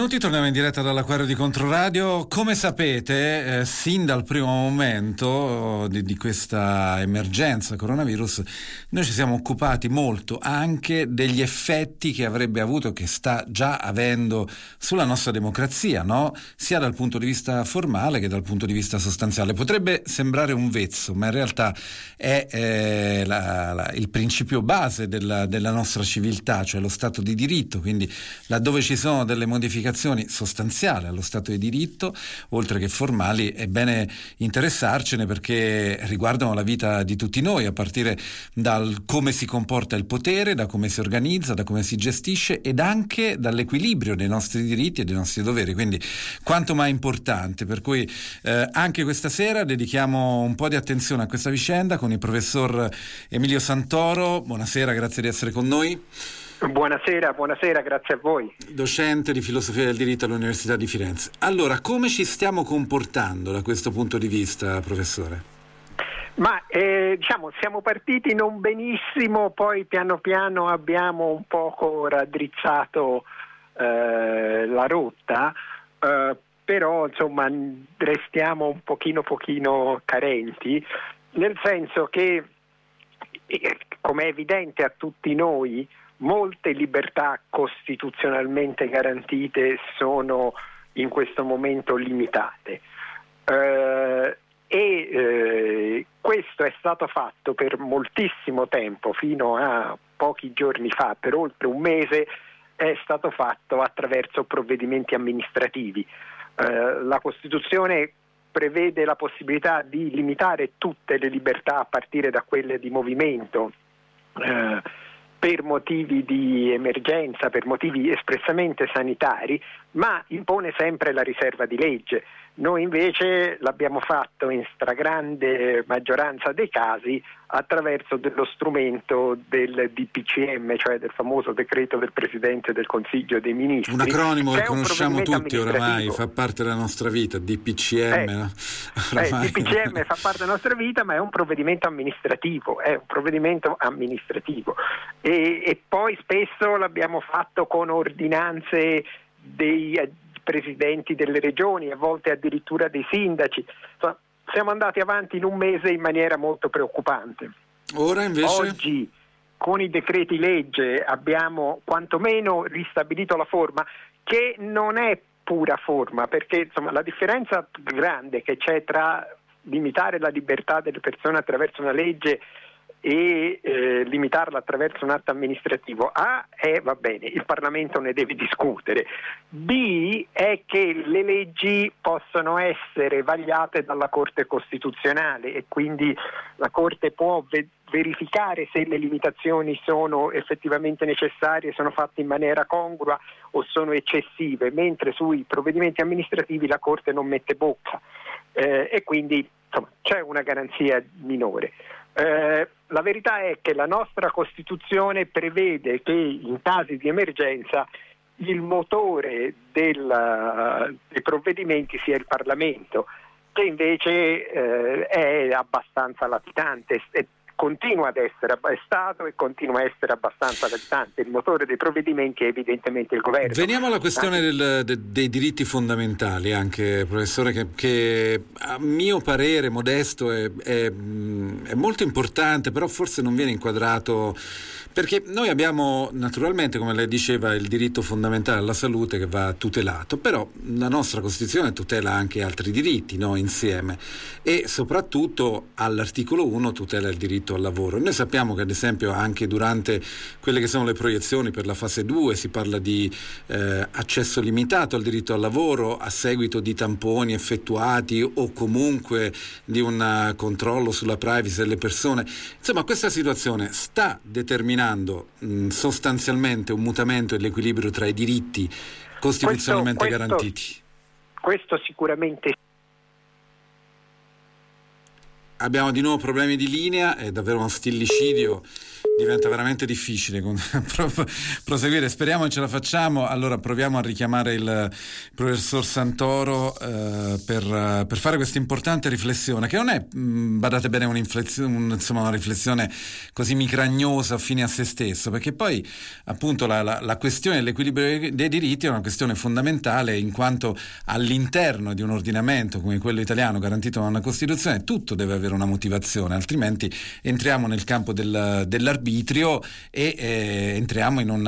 Benvenuti, torniamo in diretta dall'Acquario di Controradio. Come sapete, sin dal primo momento di questa emergenza coronavirus, noi ci siamo occupati molto anche degli effetti che avrebbe avuto, che sta già avendo sulla nostra democrazia, no? Sia dal punto di vista formale che dal punto di vista sostanziale. Potrebbe sembrare un vezzo, ma in realtà è il principio base della nostra civiltà, cioè lo Stato di diritto. Quindi laddove ci sono delle modificazioni sostanziali allo Stato di diritto, oltre che formali, è bene interessarcene perché riguardano la vita di tutti noi, a partire dal come si comporta il potere, da come si organizza, da come si gestisce ed anche dall'equilibrio dei nostri diritti e dei nostri doveri, quindi quanto mai importante. Per cui anche questa sera dedichiamo un po' di attenzione a questa vicenda con il professor Emilio Santoro. Buonasera, grazie di essere con noi. Buonasera, grazie a voi. Docente di filosofia del diritto all'Università di Firenze. Allora, come ci stiamo comportando da questo punto di vista, professore? Ma siamo partiti non benissimo, poi piano piano abbiamo un poco raddrizzato la rotta, però insomma restiamo un pochino carenti, nel senso che, come è evidente a tutti noi, molte libertà costituzionalmente garantite sono in questo momento limitate questo è stato fatto per moltissimo tempo, fino a pochi giorni fa, per oltre un mese, è stato fatto attraverso provvedimenti amministrativi. La Costituzione prevede la possibilità di limitare tutte le libertà a partire da quelle di movimento, per motivi di emergenza, per motivi espressamente sanitari, ma impone sempre la riserva di legge. Noi invece l'abbiamo fatto in stragrande maggioranza dei casi attraverso dello strumento del DPCM, cioè del famoso decreto del Presidente del Consiglio dei Ministri. Un acronimo che conosciamo tutti oramai, fa parte della nostra vita, DPCM. No? DPCM fa parte della nostra vita, ma è un provvedimento amministrativo, e poi spesso l'abbiamo fatto con ordinanze dei presidenti delle regioni, a volte addirittura dei sindaci. Siamo andati avanti in un mese in maniera molto preoccupante. Ora invece? Oggi con i decreti legge abbiamo quantomeno ristabilito la forma, che non è pura forma, perché insomma la differenza grande che c'è tra limitare la libertà delle persone attraverso una legge e limitarla attraverso un atto amministrativo, va bene, il Parlamento ne deve discutere. B è che le leggi possono essere vagliate dalla Corte Costituzionale e quindi la Corte può verificare se le limitazioni sono effettivamente necessarie, sono fatte in maniera congrua o sono eccessive, mentre sui provvedimenti amministrativi la Corte non mette bocca, e quindi insomma c'è una garanzia minore. La verità è che la nostra Costituzione prevede che in casi di emergenza il motore dei provvedimenti sia il Parlamento, che invece è abbastanza latitante, continua ad essere, è stato e continua a essere abbastanza latitante. Il motore dei provvedimenti è evidentemente il governo. Veniamo alla questione dei diritti fondamentali, anche professore, che a mio parere modesto è molto importante, però forse non viene inquadrato, perché noi abbiamo naturalmente, come lei diceva, il diritto fondamentale alla salute che va tutelato, però la nostra Costituzione tutela anche altri diritti, no? Insieme, e soprattutto all'articolo 1 tutela il diritto al lavoro. Noi sappiamo che ad esempio anche durante quelle che sono le proiezioni per la fase 2 si parla di accesso limitato al diritto al lavoro a seguito di tamponi effettuati o comunque di un controllo sulla privacy delle persone. Insomma, questa situazione sta determinando sostanzialmente un mutamento dell'equilibrio tra i diritti costituzionalmente garantiti. Questo sicuramente. Abbiamo di nuovo problemi di linea, è davvero uno stillicidio, diventa veramente difficile proseguire. Speriamo che ce la facciamo. Allora proviamo a richiamare il professor Santoro per fare questa importante riflessione, che non è, badate bene, una riflessione così micragnosa fine a se stesso, perché poi appunto la questione dell'equilibrio dei diritti è una questione fondamentale, in quanto all'interno di un ordinamento come quello italiano garantito da una Costituzione tutto deve avere una motivazione, altrimenti entriamo nel campo dell'arbitrio e entriamo in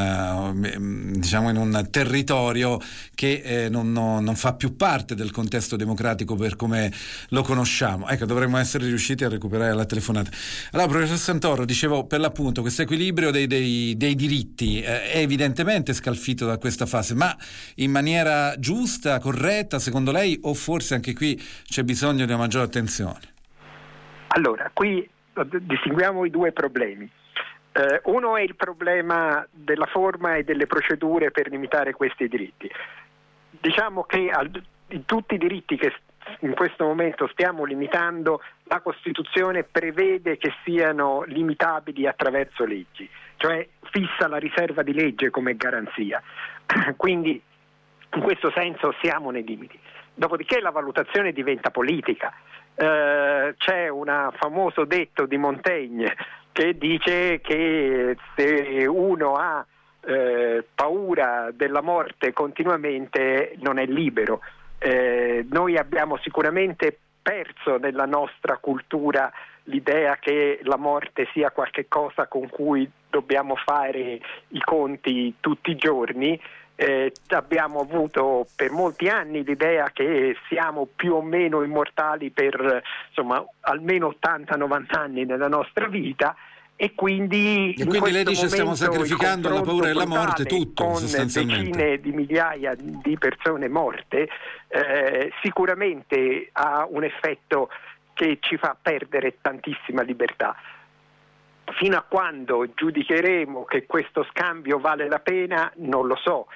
un territorio che non fa più parte del contesto democratico per come lo conosciamo. Ecco, dovremmo essere riusciti a recuperare la telefonata. Allora, professor Santoro, dicevo, per l'appunto questo equilibrio dei diritti è evidentemente scalfito da questa fase, ma in maniera giusta, corretta, secondo lei, o forse anche qui c'è bisogno di una maggiore attenzione? Allora, qui distinguiamo i due problemi. Uno è il problema della forma e delle procedure per limitare questi diritti. Diciamo che di tutti i diritti che in questo momento stiamo limitando, la Costituzione prevede che siano limitabili attraverso leggi, cioè fissa la riserva di legge come garanzia. Quindi in questo senso siamo nei limiti. Dopodiché la valutazione diventa politica. C'è un famoso detto di Montaigne che dice che se uno ha paura della morte continuamente non è libero. Noi abbiamo sicuramente perso nella nostra cultura l'idea che la morte sia qualche cosa con cui dobbiamo fare i conti tutti i giorni. Abbiamo avuto per molti anni l'idea che siamo più o meno immortali per almeno 80-90 anni nella nostra vita, e quindi lei dice stiamo sacrificando la paura della morte tutto, con sostanzialmente decine di migliaia di persone morte, sicuramente ha un effetto che ci fa perdere tantissima libertà. Fino a quando giudicheremo che questo scambio vale la pena non lo so.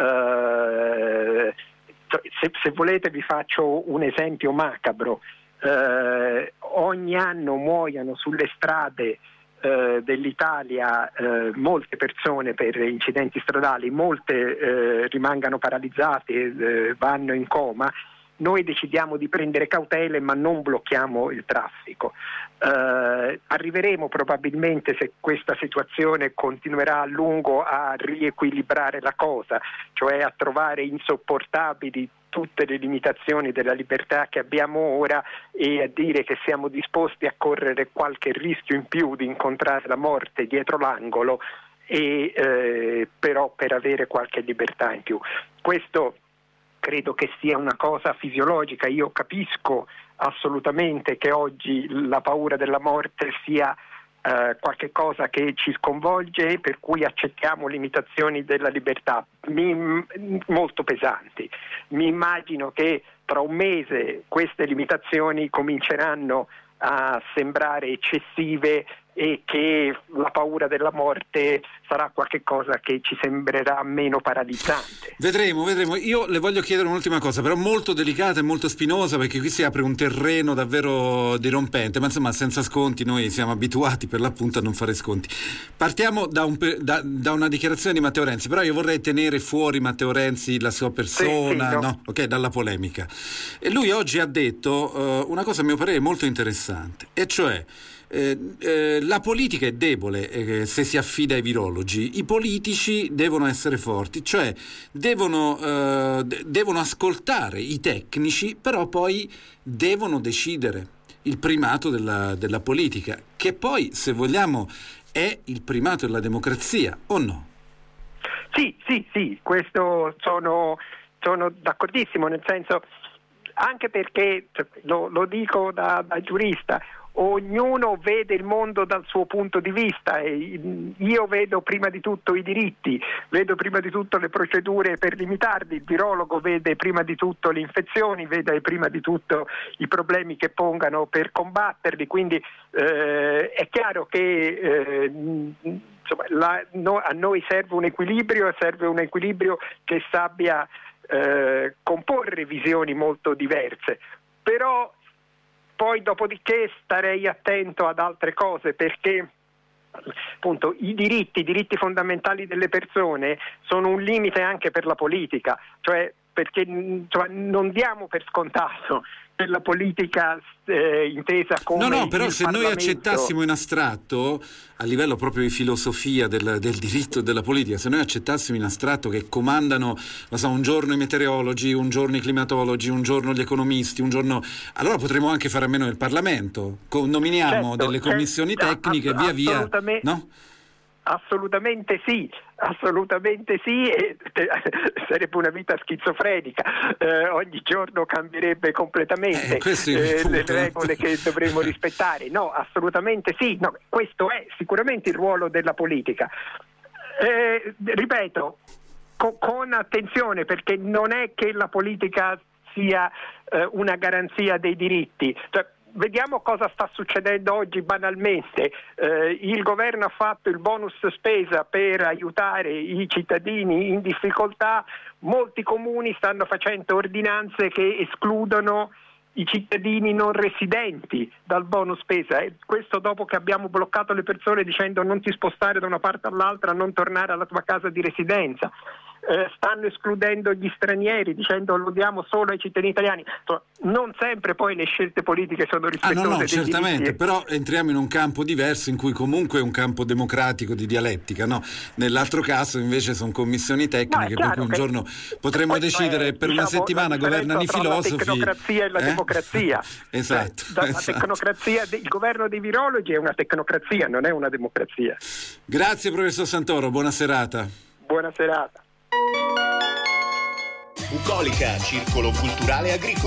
Se volete vi faccio un esempio macabro. Ogni anno muoiono sulle strade dell'Italia molte persone per incidenti stradali, molte rimangano paralizzate, vanno in coma. Noi decidiamo di prendere cautele ma non blocchiamo il traffico. Arriveremo probabilmente, se questa situazione continuerà a lungo, a riequilibrare la cosa, cioè a trovare insopportabili tutte le limitazioni della libertà che abbiamo ora e a dire che siamo disposti a correre qualche rischio in più di incontrare la morte dietro l'angolo, però per avere qualche libertà in più. Questo credo che sia una cosa fisiologica. Io capisco assolutamente che oggi la paura della morte sia qualche cosa che ci sconvolge, per cui accettiamo limitazioni della libertà molto pesanti. Mi immagino che tra un mese queste limitazioni cominceranno a sembrare eccessive e che la paura della morte sarà qualche cosa che ci sembrerà meno paralizzante. Vedremo. Io le voglio chiedere un'ultima cosa, però molto delicata e molto spinosa, perché qui si apre un terreno davvero dirompente, ma insomma senza sconti, noi siamo abituati per l'appunto a non fare sconti. Partiamo da una dichiarazione di Matteo Renzi, però io vorrei tenere fuori Matteo Renzi, la sua persona, sì, no. No? Ok, dalla polemica. E lui oggi ha detto una cosa a mio parere molto interessante, e cioè la politica è debole se si affida ai virologi. I politici devono essere forti, cioè devono ascoltare i tecnici, però poi devono decidere. Il primato della politica, che poi, se vogliamo, è il primato della democrazia, o no? Sì, questo sono d'accordissimo, nel senso, anche perché, lo dico da giurista, ognuno vede il mondo dal suo punto di vista, e io vedo prima di tutto i diritti, vedo prima di tutto le procedure per limitarli, il virologo vede prima di tutto le infezioni, vede prima di tutto i problemi che pongano per combatterli, quindi è chiaro che a noi serve un equilibrio che sappia comporre visioni molto diverse, però poi dopodiché starei attento ad altre cose, perché appunto i diritti fondamentali delle persone sono un limite anche per la politica, cioè perché non diamo per scontato che la politica intesa come no, però se Parlamento... noi accettassimo in astratto, a livello proprio di filosofia del diritto e della politica, se noi accettassimo in astratto che comandano, un giorno i meteorologi, un giorno i climatologi, un giorno gli economisti, un giorno... allora potremmo anche fare a meno del Parlamento, nominiamo delle commissioni tecniche via via, no? Assolutamente sì, e sarebbe una vita schizofrenica, ogni giorno cambierebbe completamente le regole che dovremmo rispettare. No, assolutamente sì, no, questo è sicuramente il ruolo della politica. Ripeto, con attenzione, perché non è che la politica sia una garanzia dei diritti. Vediamo cosa sta succedendo oggi banalmente. Il governo ha fatto il bonus spesa per aiutare i cittadini in difficoltà, molti comuni stanno facendo ordinanze che escludono i cittadini non residenti dal bonus spesa, e questo dopo che abbiamo bloccato le persone dicendo non ti spostare da una parte all'altra, non tornare alla tua casa di residenza. Stanno escludendo gli stranieri dicendo lo diamo solo ai cittadini italiani. Non sempre poi le scelte politiche sono rispettose. No, certamente, però entriamo in un campo diverso in cui comunque è un campo democratico di dialettica, no? Nell'altro caso invece sono commissioni tecniche per cui un giorno potremmo decidere per una settimana governano i filosofi. La tecnocrazia e la democrazia. Esatto. La tecnocrazia, il governo dei virologi è una tecnocrazia, non è una democrazia. Grazie professor Santoro, buona serata. Buona serata. Bucolica, circolo culturale agricolo.